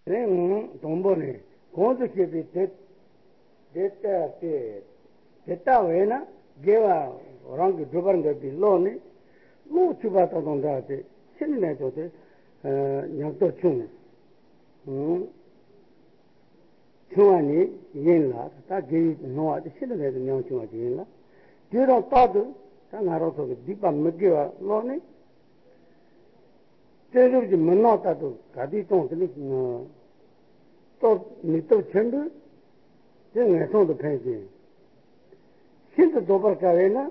동본에 공수기비 됐다 왜나 개와 오랑기 두번 거비 로니 로 주바다 동다데 신내 조데 냥도 중 중안이 인라 다 게 노아데 신내 냥 중아지 인라 뒤로 따도 다 나로서 디바 먹게와 로니 제주지 만나다도 가디 동들이 또 밑도 전부 제가 손도 펴지 신도 도발가래나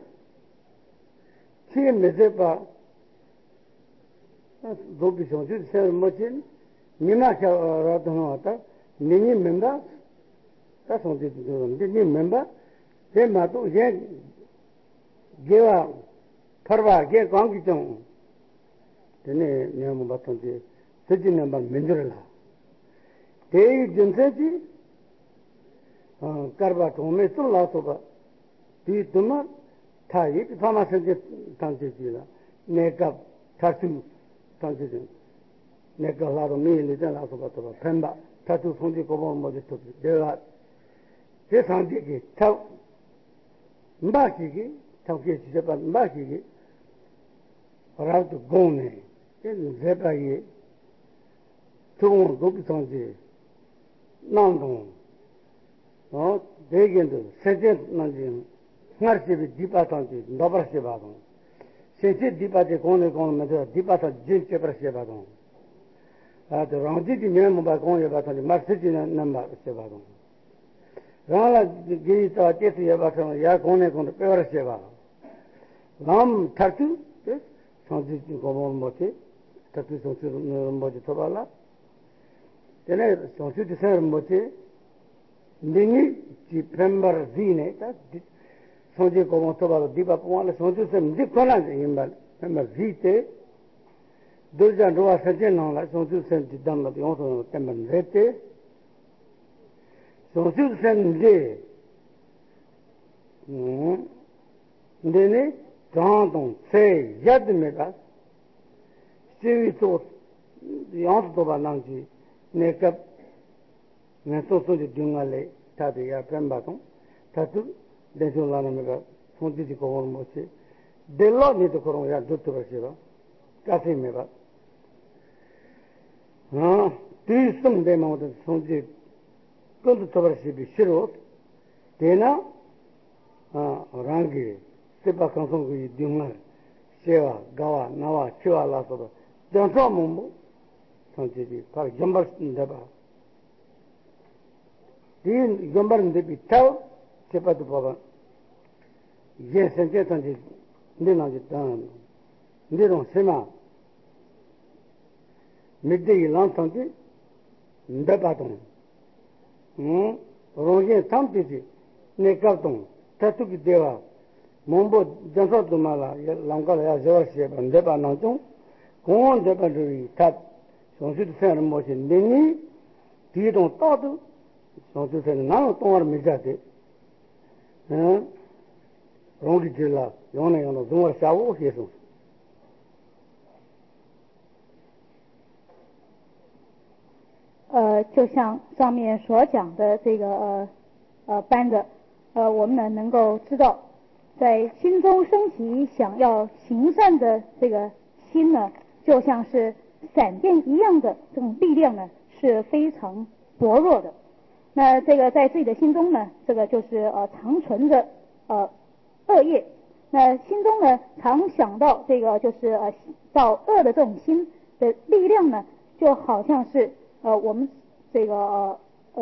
지금 메세바 도비서 주세 뭐진 미마샤라도 나왔다 니니 멤버 다 손들이 니니 멤버 제마도 예 개와 퍼바 개 광기 좀 되네 내가 봤던지 서진 넘버 맨들라 대의 전세지 karba tome so la so ba di duma thai thama se tanse ji la ne ka thatu tanse ji ne ka la ro mi ni da la so ba to phamba thatu phon ji ko bo mo ji to de la de san ji ki thau mba ji ki thau ki ji ba mba ji ki ra to gon ne de ze ba ye to go bi san ji nang dong 대견도 세제 난지 스마트집이 디파탄지 너버시 봐도 세제 디파제 공내 먼저 디파타 진짜 봐도 아저 랑지지 내면 봐 공에 봐도 마스지는 넘버 봐도 라라 기타 제스에 봐도 야 공내 빼버시 봐 남 타투 상지지 고모 뭐지 타투 상지 뭐지 토발라 되네 상지지 세 뭐지 Nini ci prembar zine ta soje como toba diba pumala soje se ndi kola yimbal prembar zite doja roa saje non la soje se di damma di on temba rete soje se ndi ndene tandon se yad mega sevi to yon toba nangji nekap मैं सोचो जो दूंगाले ताबे या प्रेम बातों तातु देशों लाने में का सोची जी कोवर मोचे दिल्लो नहीं तो करो यार दुत्त बचेगा काफी में बात हाँ तीस तुम दे माउंट सोची कुछ तो बरसी भी शुरू देना हाँ रंगी सिपा कंसों को ये दूंगाले सेवा गावा नवा चुआ लासो तो जंसों मुंबो सोची जी पर जंबर दबा 이 gembarinde bitao sepatu baba ye senje tanji ndinaji tan ndiro sema midde ilan tanji ndapaton roje tamtiji nekapton tatuki dewa mombo janso tumala langala ya jawasiya ndeba nanjon kon deba duri tat sonsu tsen mochi nini tidon tatu sonsusen 나는 동안 미자데 롱기 질라 용내 용도 동을 싸고 해서 就像上面所讲的这个班的我们呢能够知道在心中升起想要行善的这个心呢就像是闪电一样的这种力量呢是非常薄弱的那这个在自己的心中呢这个就是常存着恶业那心中呢常想到这个就是造恶的这种心的力量呢就好像是我们这个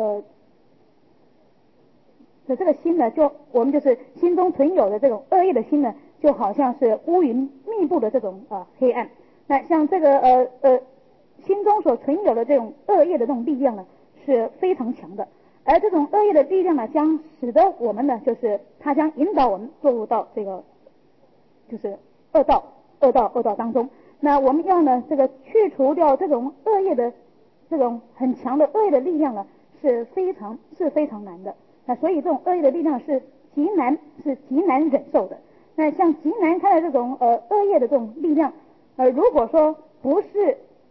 的这个心呢就我们就是心中存有的这种恶业的心呢就好像是乌云密布的这种黑暗那像这个心中所存有的这种恶业的这种力量呢是非常强的而这种恶业的力量呢将使得我们呢就是它将引导我们落入到这个就是恶道当中那我们要呢这个去除掉这种恶业的这种很强的恶业的力量呢是非常难的那所以这种恶业的力量是极难忍受的那像极难看的这种恶业的这种力量如果说不是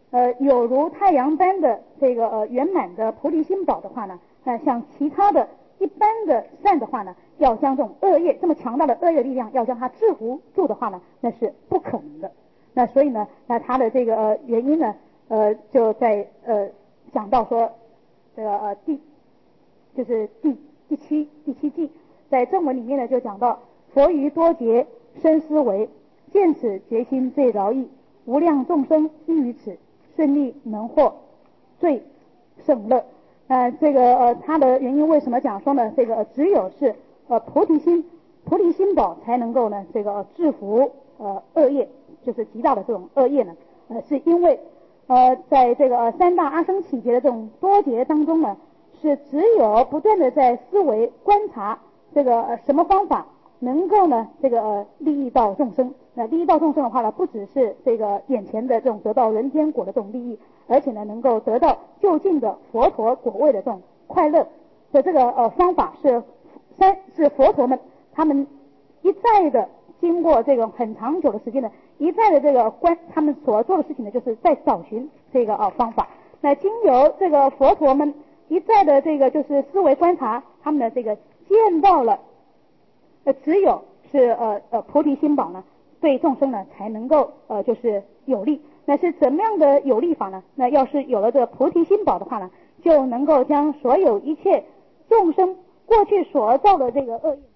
有如太阳般的这个圆满的菩提心宝的话呢，像其他的一般的善的话呢，要将这种恶业这么强大的恶业力量要将它制服住的话呢，那是不可能的。那所以呢，那它的这个原因呢，就在讲到说这个就是第七记，在正文里面呢就讲到佛于多劫深思维，见此决心最饶益，无量众生依于此，顺利能获最胜乐。这个它的原因为什么讲说呢？这个只有是菩提心宝才能够呢这个制服恶业，就是极大的这种恶业呢。是因为在这个三大阿僧祇劫的这种多劫当中呢，是只有不断的在思维观察这个什么方法能够呢这个利益到众生。那利益到众生的话呢，不只是这个眼前的这种得到人间果的这种利益，而且呢能够得到就近的佛陀果位的这种快乐的这个方法是佛陀们他们一再的经过这个很长久的时间呢，一再的这个他们所做的事情呢，就是在找寻这个方法。那经由这个佛陀们一再的这个就是思维观察，他们的这个见到了只有是菩提心宝呢对众生呢才能够就是有利。那是怎么样的有利法呢？那要是有了这个菩提心宝的话呢，就能够将所有一切众生过去所造的这个恶业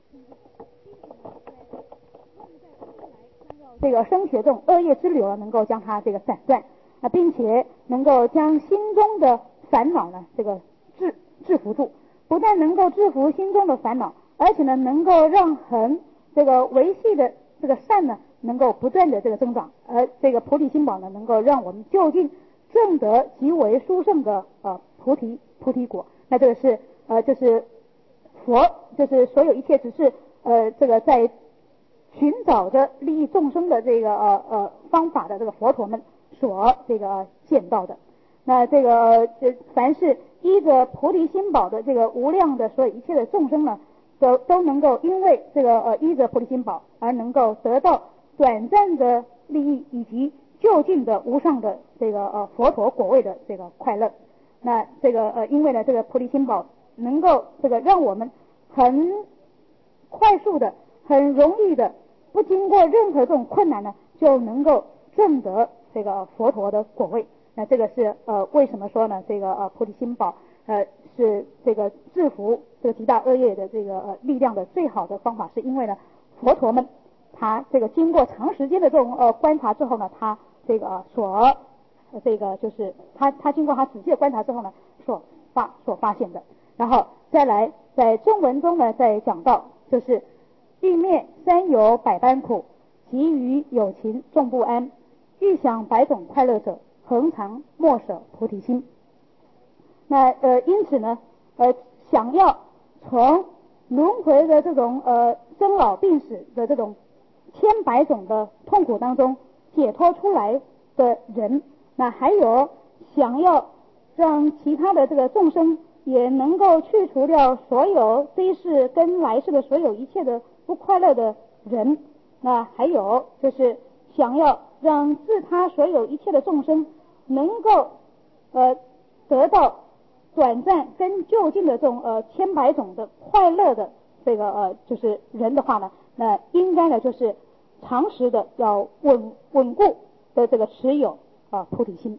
这个升起的这种恶业之流能够将它这个斩断并且能够将心中的烦恼呢这个制服住。不但能够制服心中的烦恼，而且呢能够让这个维系的这个善呢能够不断的这个增长，而这个菩提心宝呢能够让我们就近证得极为殊胜的菩提果。那这个是就是佛就是所有一切只是这个在寻找着利益众生的这个方法的这个佛陀们所这个见到的。那这个凡是依着菩提心宝的这个无量的所有一切的众生呢，都能够因为这个依着菩提心宝而能够得到短暂的利益以及就近的无上的这个佛陀果位的这个快乐。那这个因为呢这个菩提心宝能够这个让我们很快速的很容易的不经过任何这种困难呢就能够证得这个佛陀的果位。那这个是为什么说呢这个菩提心宝是这个制服这个极大恶业的这个力量的最好的方法，是因为呢佛陀们他这个经过长时间的这种观察之后呢，他这个这个就是他经过他仔细的观察之后呢所发现的。然后再来在正文中呢再讲到就是欲灭三有百般苦，急于有情众不安，欲享百种快乐者，恒常莫舍菩提心。那因此呢想要从轮回的这种生老病死的这种千百种的痛苦当中解脱出来的人，那还有想要让其他的这个众生也能够去除掉所有这一世跟来世的所有一切的不快乐的人，那还有就是想要让自他所有一切的众生能够得到短暂跟就近的这种千百种的快乐的这个就是人的话呢，那应该呢就是常时的要稳固的这个持有菩提心。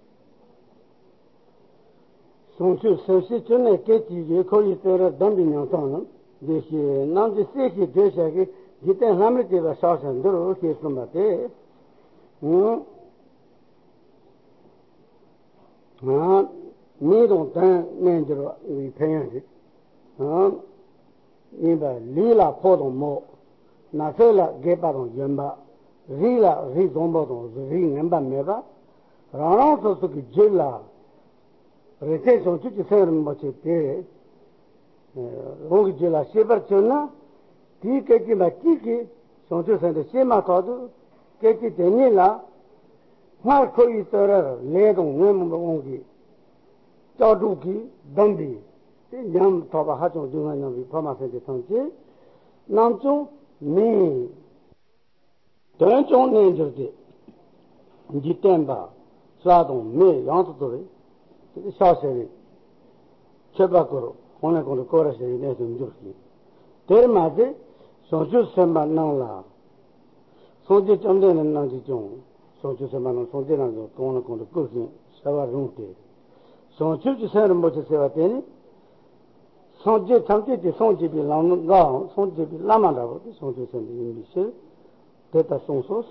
从事首席真的给自己可以做了当兵养上了，这些那这些些这些个，一旦他们这个杀生都有些什么的，你懂得那就是为培养的，你把离了破动么，那这了给把动原吧，离了离动不动，离原吧没吧，然后说这个结了。这种就是这样么子的，我觉得西边去呢，第一个地方第一个，从这上的西马高度，给这等你了，还可以做了来动我们的东西，找住की दंडी, ते यम तोबा हाचों जुंगा नवी फमा से के संचे, नामचों ने, तोंचों ने जरते, जितेंबा, 쏴동 매 양수도래 샤세리 쳐바고로 오늘고로 거라세리 내 좀 줄기 데르마데 소주 셈만 나올라 소주 점되는 나지 좀 소주 셈만 소주는 좀 오늘고로 거기 사와runte 소주 셈은 뭐 세와 되니 소주 참깨지 소주비 라가 소주비 라만다고 소주 셈이 미실 데이터 소소스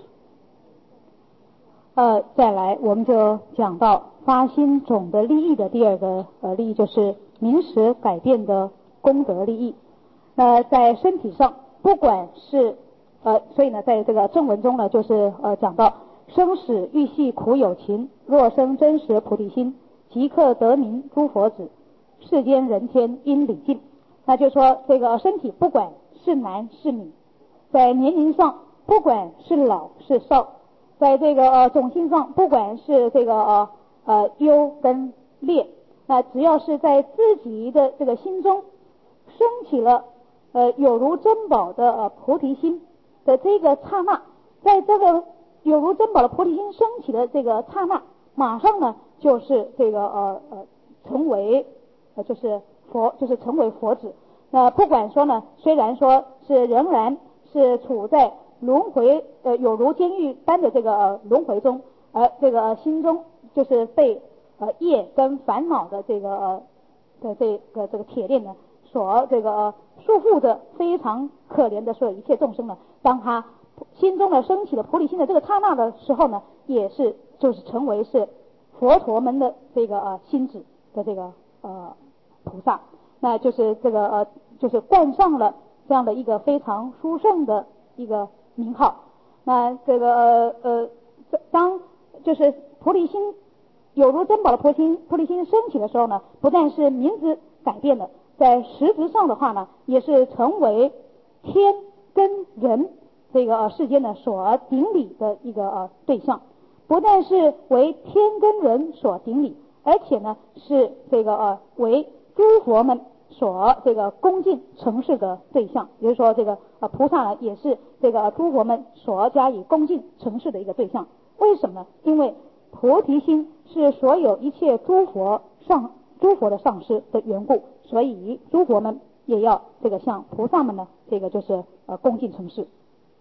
再来我们就讲到发心种的利益的第二个利益，就是名实改变的功德利益。在身体上，不管是所以呢，在这个正文中呢，就是讲到生死欲系苦有情，若生真实菩提心，即刻得名诸佛子，世间人天应礼敬。那就说这个身体不管是男是女，在年龄上不管是老是少，在这个种性上不管是这个优跟劣，那只要是在自己的这个心中升起了有如珍宝的菩提心的这个刹那，在这个有如珍宝的菩提心升起的这个刹那，马上呢就是这个成为就是佛，就是成为佛子。那不管说呢，虽然说是仍然是处在轮回有如监狱般的这个轮回中，这个心中就是被业跟烦恼的这个这个铁链呢所这个束缚着，非常可怜的所有一切众生呢，当他心中呢升起了菩提心的这个刹那的时候呢，也是就是成为是佛陀们的这个心子的这个菩萨，那就是这个就是冠上了这样的一个非常殊胜的一个名号。那这个当就是菩提心有如珍宝的菩提心升起的时候呢，不但是名字改变了，在实质上的话呢，也是成为天跟人这个世间呢所顶礼的一个对象。不但是为天跟人所顶礼，而且呢是这个为诸佛们所这个恭敬承事的对象，也就是说这个菩萨呢也是这个诸佛们所加以恭敬承事的一个对象。为什么呢？因为菩提心是所有一切诸佛的上师的缘故，所以诸佛们也要这个向菩萨们呢这个就是恭敬承事。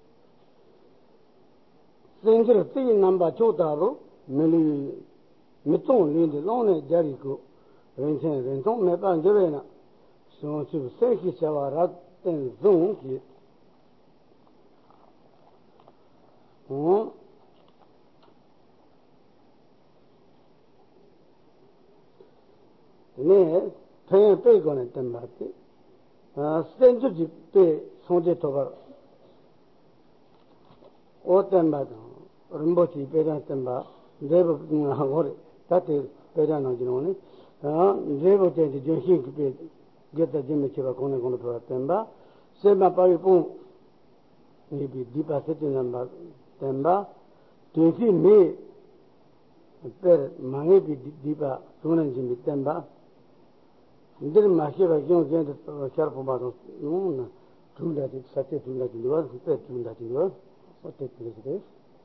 생기를 뜨기 남바 조다로 밀리 미통 린데 롱네 자리고 렌통 매반 저래나 소치 세키 샤와라 땐 종기 네 태에 빼고는 된 말지 센주지 빼 손제 도가 어떤 말도 rinpoche pedan tenpa deva hore tate pedan najinone deva tenti jenshin kipe geta jime cheba kone kone pewa tenpa sema pavi pung nipi dipa seti namba tenpa tensi me per mangepi dipa sunan jime tenpa ndiri mahsheba kiong jente sharpo bato chundati satya chundati duwa pe chundati duwa satya chundati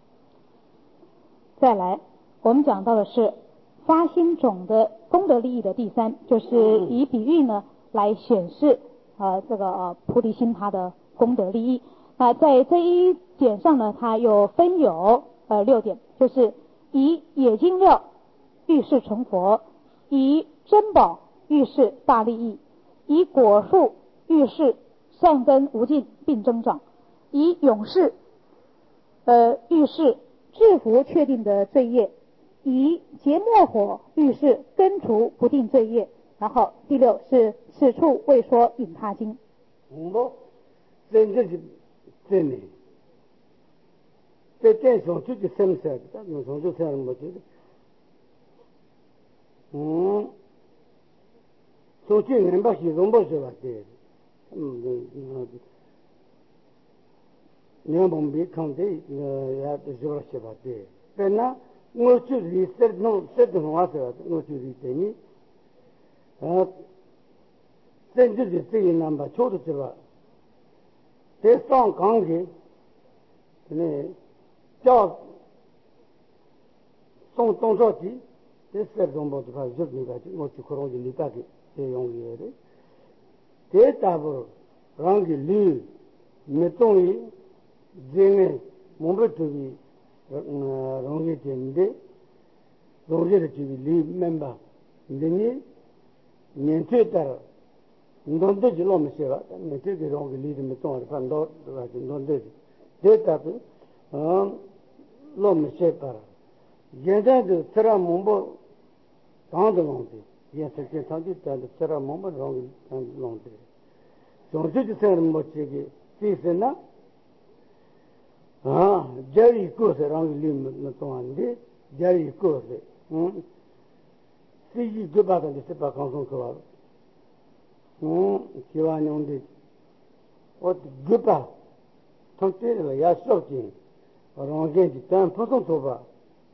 再来我们讲到的是发心种的功德利益的第三，就是以比喻呢来显示这个菩提心它的功德利益。那在这一点上呢，它又分有6点，就是以野精料欲示成佛，以珍宝欲示大利益，以果树欲示善根无尽并增长，以勇士欲示制服确定的罪业，以结末火欲示根除不定罪业。然后第6是此处未说引他经。 真正是真的，在这上就生色，但是上就这样我觉得，上去人把西中不是吧的，你们别看的，也就是说吧的，但那我就是说的话说，我就是这里，真正是这个南巴छोड़是吧？这上岗的，呢，叫上动作的，这是中国的话，就你个我去可能就你个的这用的，这大部让个驴没动于这个我们这里容易点的，容易的这个驴明白，你年纪大了。non deci lo mi sera ne te che ronchi lì mi tono quando non deci detta lo mi separa gente de tra mombo tanto lonti ye se che tanto tra mombo ronchi lonti sono tutti ser mochi che si se na jari cose ronchi lì mi tono di jari cose si gli gubata di se pa kanson ko 기와뇽디 어 그파 통테를 야속진 롱게지 단 포송 도바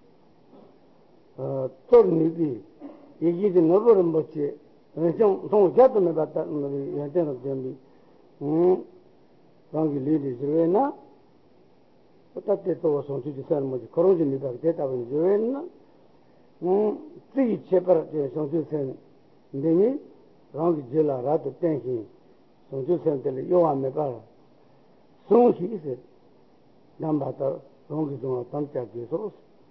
tornibi 이기지 너버는 뭐지 좀 잡으면 봤다 우리 연대는 dembi 랑기 리디 저에나 어떻게 또 손주지 사는 뭐지 거론진이 다 대답은 저에나 찌 제발 제 손주선 근데 랑기 제라 라도 땡히 손주선들 요함에 봐 손히세 남바다 랑기 좀 담자게서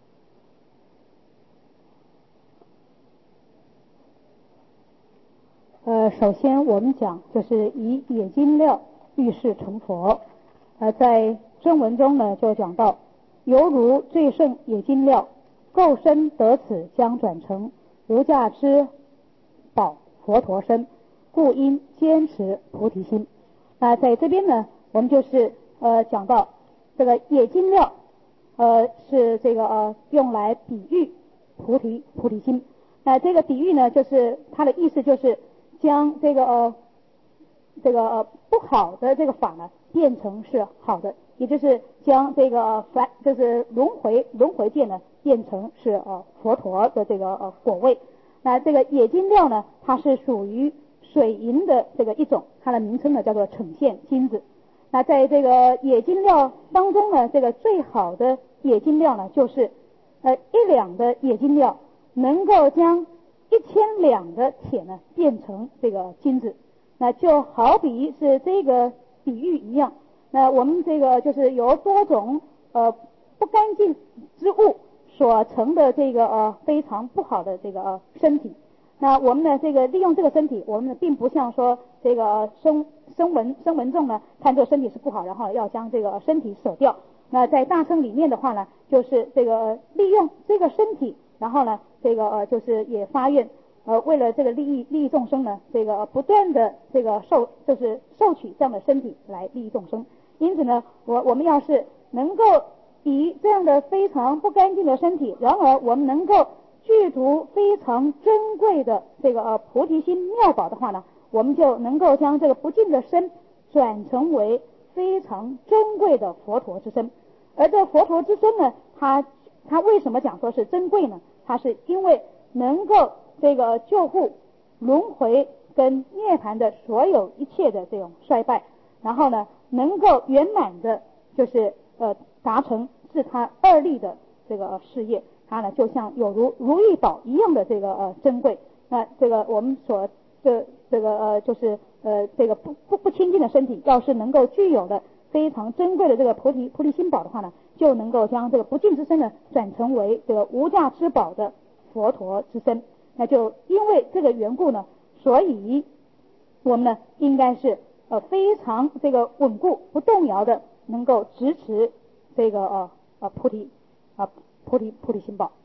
首先我们讲就是以野金料遇事成佛。在正文中呢就讲到，犹如最胜野金料，构身得此将转成无价之宝佛陀身，故应坚持菩提心。在这边呢，我们就是讲到这个野金料，是这个用来比喻菩提心。这个比喻呢，就是它的意思就是将这个不好的这个法呢变成是好的，也就是将这个就是轮回界呢变成是佛陀的这个果位。那这个野金料呢，它是属于水银的这个一种，它的名称呢叫做呈现金子。那在这个野金料当中呢，这个最好的野金料呢，就是1两的野金料能够将1000两的铁呢变成这个金子。那就好比是这个比喻一样，那我们这个就是由多种不干净之物所成的这个非常不好的这个身体。那我们呢这个利用这个身体，我们并不像说这个声闻众呢看这个身体是不好，然后要将这个身体舍掉。那在大乘里面的话呢，就是这个利用这个身体，然后呢这个就是也发愿为了这个利益众生呢，这个不断的这个受取这样的身体来利益众生。因此呢，我们要是能够以这样的非常不干净的身体，然而我们能够具足非常珍贵的这个菩提心妙宝的话呢，我们就能够将这个不净的身转成为非常珍贵的佛陀之身。而这佛陀之身呢，它为什么讲说是珍贵呢？它是因为能够这个救护轮回跟涅槃的所有一切的这种衰败，然后呢能够圆满的就是达成自他2利的这个事业，它呢就像有如意宝一样的这个珍贵。那这个我们所这个就是这个不清净的身体，要是能够具有的非常珍贵的这个菩提心宝的话呢，就能够将这个不净之身呢转成为这个无价之宝的佛陀之身。那就因为这个缘故呢，所以我们呢应该是非常这个稳固不动摇的，能够支持这个菩提心宝。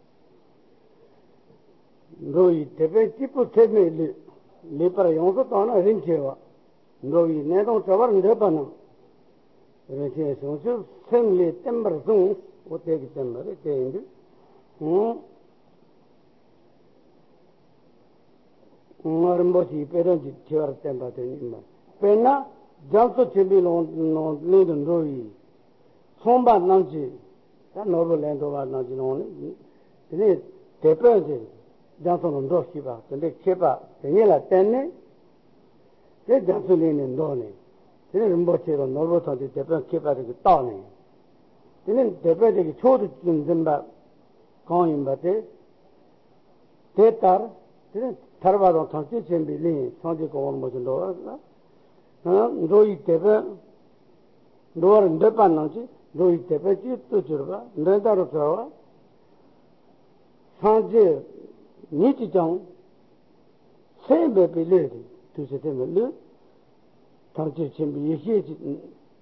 너희 대배 집부 때문에 리파라 용서 떠나 린체와 너희 내동 저버는 대바는 이렇게 소주 생리 템버송 어떻게 템버에 되는데 뭐지 페런지 티어 템버되니만 페나 장소 템빌론 레든 너희 손바 남지 다 노블랜드와 나지노네 이제 대표지 장소는 도시바 근데 제바 되니라 때네 제 장소리는 너네 저는 뭐처럼 노블한테 대표 개발이 따네 저는 대표되게 초도 좀 봐 강인바데 데터 타르바도 통치 쳔빌리 통치 고원 모준도 로이 때베 로어는 데반나지 로이 때베 찌또 줄바 내다로 들어와 산제 니지정 세베빌리 두세데멜 통치 쳔비 예시지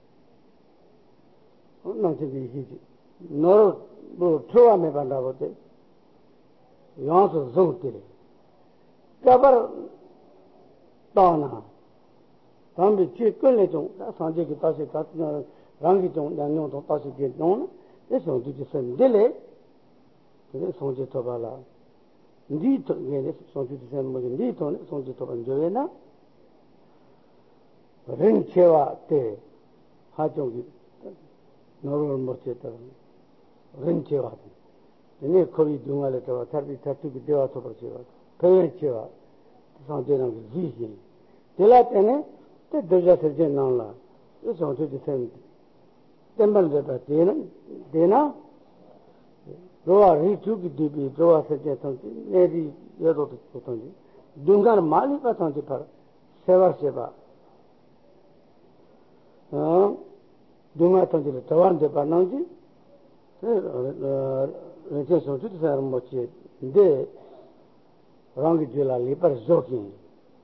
나한테 얘기지 너뭐 처음에 만나보대 영서 좀들이 까버 다나 담비 찌끌레 좀 산지기 다시 같은 랑기 좀 양용도 다시 되는 그래서 뒤지 선들레 그래 손지 터발라 니도 얘네 손지 선 뭐지 니도 손지 터반 저에나 렌체와 때 하종기 너를 못했다. 렌체와 얘네 거기 중간에 더 타비 타투기 되어서 버지와 그래체와 상대는 지지 delà 때문에 또 도저히 되지 않나 그래서 어떻게 된 템벌데다 되나 로아 리투기 디비 로아 세제 통지 내리 여도도 통지 중간 말리가 통지 파 세바 dunga tanjile tawan de pananji reche sotu sar mochi de rangi jela lipar zokin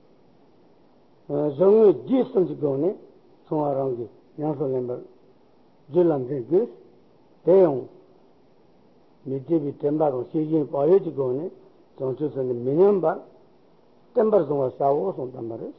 zongu jisam jigone songa rangi nyaso lembar jelan de gus deong mijibi temba ko sijin paye jigone zonchu san minyamba tembar songa sawo son tambares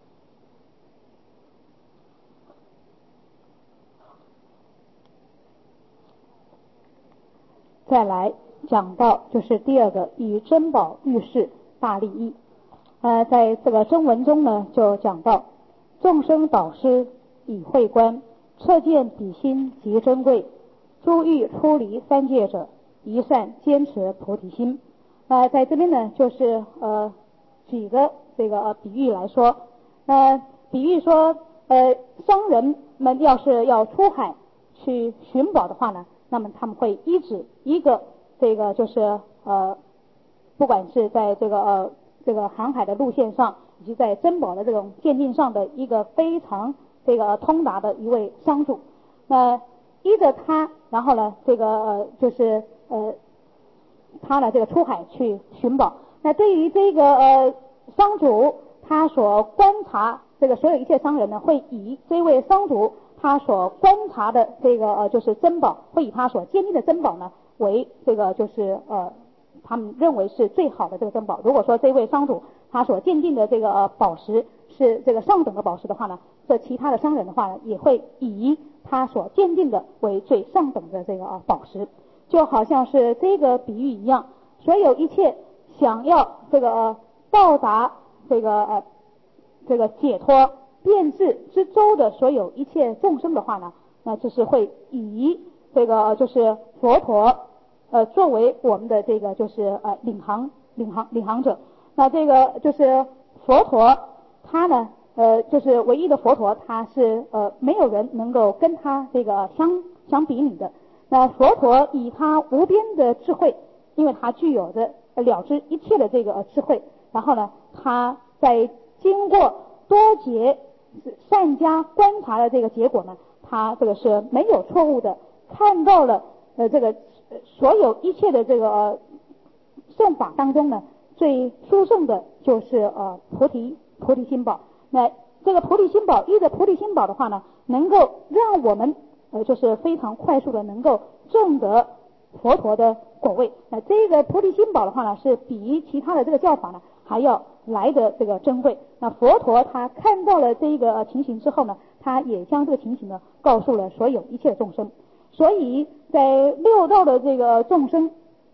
再来讲到就是第二个以珍宝遇事大利益。在这个真文中呢，就讲到众生导师以慧观，彻见彼心极珍贵，诸欲出离三界者，一善坚持菩提心。在这边呢，就是举个这个比喻来说，比喻说商人们要是要出海去寻宝的话呢，那么他们会依止一个这个就是不管是在这个航海的路线上，以及在珍宝的这种鉴定上的一个非常这个通达的一位商主，那依着他，然后呢这个就是他呢这个出海去寻宝。那对于这个商主他所观察这个所有一切商人呢，会以这位商主他所观察的这个就是珍宝，会以他所鉴定的珍宝呢为这个就是他们认为是最好的这个珍宝。如果说这位商主他所鉴定的这个宝石是这个上等的宝石的话呢，这其他的商人的话呢，也会以他所鉴定的为最上等的这个宝石。就好像是这个比喻一样，所有一切想要这个到达这个解脱变质之舟的所有一切众生的话呢，那就是会以这个就是佛陀作为我们的这个就是领航者。那这个就是佛陀他呢就是唯一的佛陀，他是没有人能够跟他这个相比拟的。那佛陀以他无边的智慧，因为他具有着了知一切的这个智慧，然后呢他在经过多劫善加观察的这个结果呢，他这个是没有错误的看到了这个所有一切的这个圣法当中呢，最殊胜的就是菩提心宝。那这个菩提心宝，依着菩提心宝的话呢，能够让我们就是非常快速的能够证得佛陀的果位。那这个菩提心宝的话呢，是比其他的这个教法呢还要来的这个珍贵。那佛陀他看到了这个情形之后呢，他也将这个情形呢告诉了所有一切众生。所以在六道的这个众生，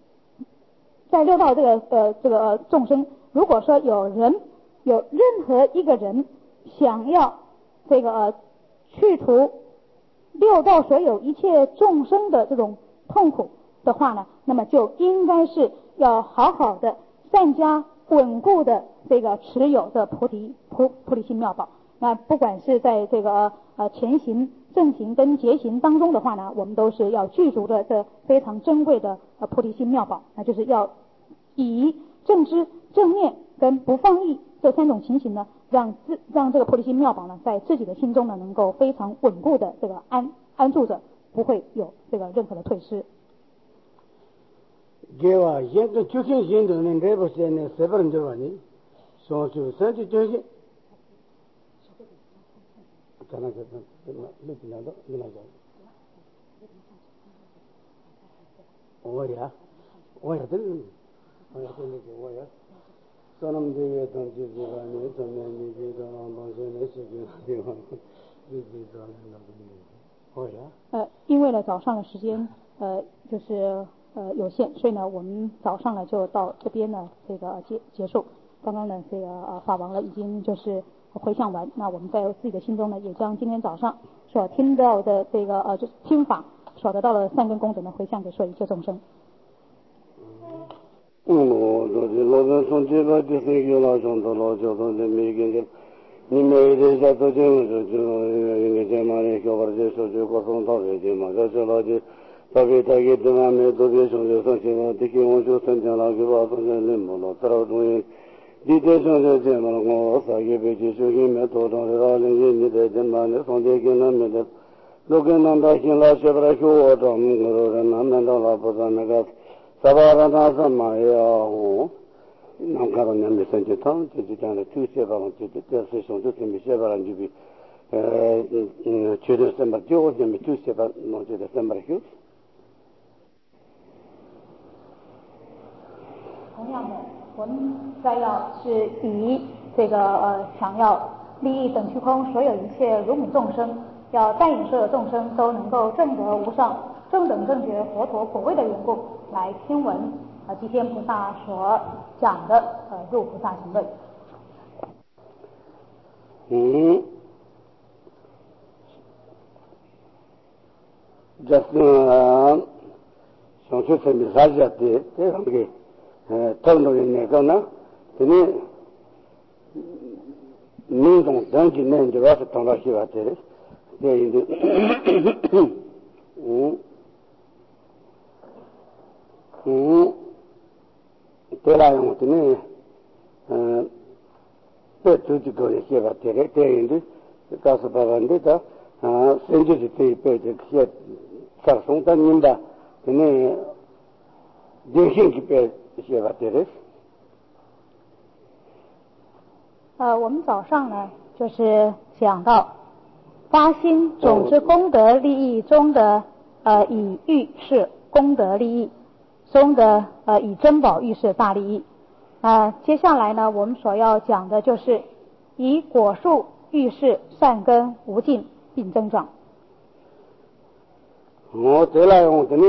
如果说有任何一个人想要这个去除六道所有一切众生的这种痛苦的话呢，那么就应该是要好好的善加稳固的这个持有的菩提心妙宝。那不管是在这个前行正行跟结行当中的话呢，我们都是要具足的这非常珍贵的菩提心妙宝，那就是要以正知、正念跟不放逸这3种情形呢，让这个菩提心妙宝呢，在自己的心中呢，能够非常稳固的这个安住着，不会有这个任何的退失。 给我现在究竟行动呢，这不是呢，7人就完呢，上去3去究竟。刚才那边那个，我呀，사람 되게 던지지가 아니고 전면이 되던 방송에 시기가 因为呢早上的时间就是有限，所以呢我们早上呢就到这边呢这个结束。刚刚呢这个法王呢已经就是回向完，那我们在自己的心中呢也将今天早上所听到的这个就是听法所得到的善根功德呢回向给所有一切众生。 你每天下做节目就应该在马里小班的时候就过上到这节目，这老的特别他给他们没特别上就上去了，这个我就参加了个把上来领了，这老东西，你这上就节目了，我3个月就就没多少了，你在这马里上这个那没的，如果能到新老学不来学我这我这那没到了不是那个，sabaran asa maya namkara nyambe sanje tang chidi tanga tu sebaran chidi terse shonju tembe sebaran jubi chidi sembar jo nyambe tu sebaran no chidi sembar hiu 同样的，我们再要是以这个想要利益等虚空所有一切如母众生，要带领所有众生都能够证得无上正等正觉佛陀果位的缘故，来听闻寂天菩萨所讲的入菩萨行论。 就是上去是没啥子的，这样的正路人那个呢，这里民众整体呢就要是当到西瓦这里，这一个对啦，用的呢，这自己搞的西瓦这里，这一个告诉爸爸的他甚至是这辈子些上送的人吧，这里人性去被西瓦这里。 我们早上呢，就是讲到发心种子功德利益中的以欲是功德利益中的以珍宝欲是大利益。接下来呢，我们所要讲的就是以果树欲是善根无尽并增长。 我对了，用的呢，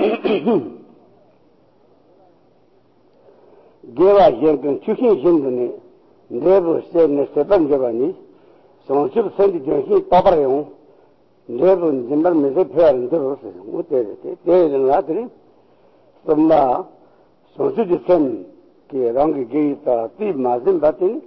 给我先跟出现性的呢。내부 세번 개발이 정식 선지 정신 빠바래요. 내부 정말 매세 표현을 들었어요. 어때? 대는 아들이 엄마 정식 선 개랑게 게이다 띠 맞은 바tin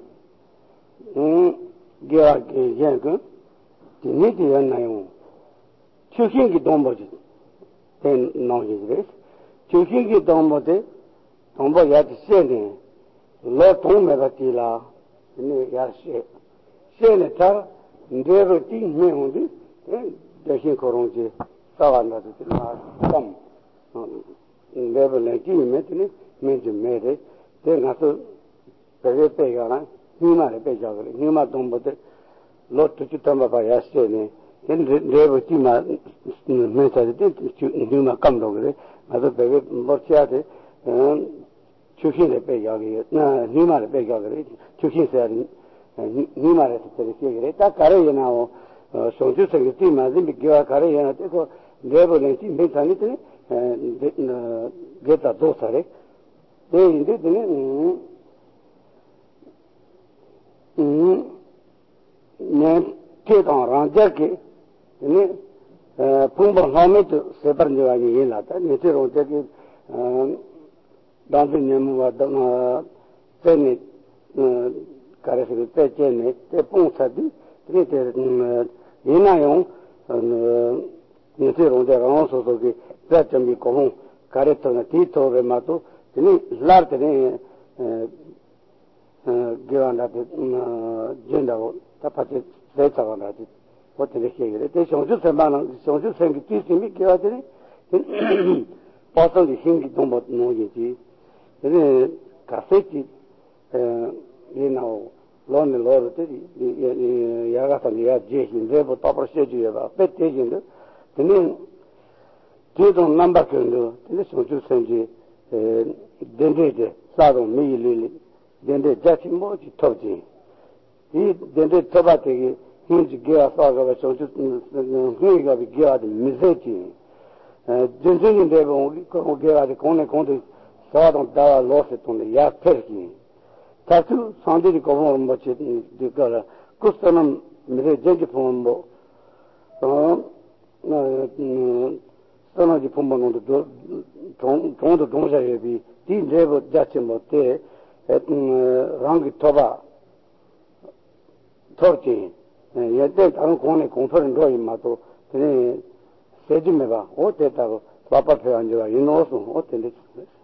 개가 개그 디니디였나요? 추신기 동보지 된 나오지. 추신기 동보데 동보 야지 세네. लो तुम मेरा तीला ने यार से ने था देरो तीन में होंगी जैसे करोगे सवाल ना तो कम लेवल की में में जो मेरे ते ना तो पहले पे गाना न्यूमा रे पे जाओगे न्यूमा तुम बोले लो तो चित्ता में पाया से ने लेवल की में चाहते न्यूमा कम लोगे ना तो पहले बहुत चाहते 출신에 빼가게 나 니마를 빼가게 출신세는 니마를 때리게 딱 가래에 나오 소주성이 팀마지 미겨 가래에 나고 레벨은 팀 메타니데 게다 도사래 데인데 네 계단 란자게 네 풍번 하면도 세번지와니 일나다 네처럼 저기 दांत नियम वादन तेने कार्य से पेचेने ते पोंसा दी ते ये ना यो niente ronde ronso so che pratiami con caretto tito remato quindi l'arte ne andate genda tapate senza andate potete chiedere te sono giusto sono giusto che ti mi chiedere possono di singi dombo noi di caffetti lone loro te yaga ya je hindevo topro seji ba pette jindo tene tido number kendo tene so ju senji dende sado mi li dende jachi moji toji I dende tobate ki hinji gea saga ba so ju hinga bi gea de mizeji jinjin devo ko gea de kone konde sado da lose tonde ya perki Tatu sandi di komo mo che di kala kustanam mere jenji pombo sono di pombo no do tondo donja yebi di levo jache mo te rangi toba torti yete tan kone konferen do imato ne seji meba o te ta papa pe anjwa inoso o te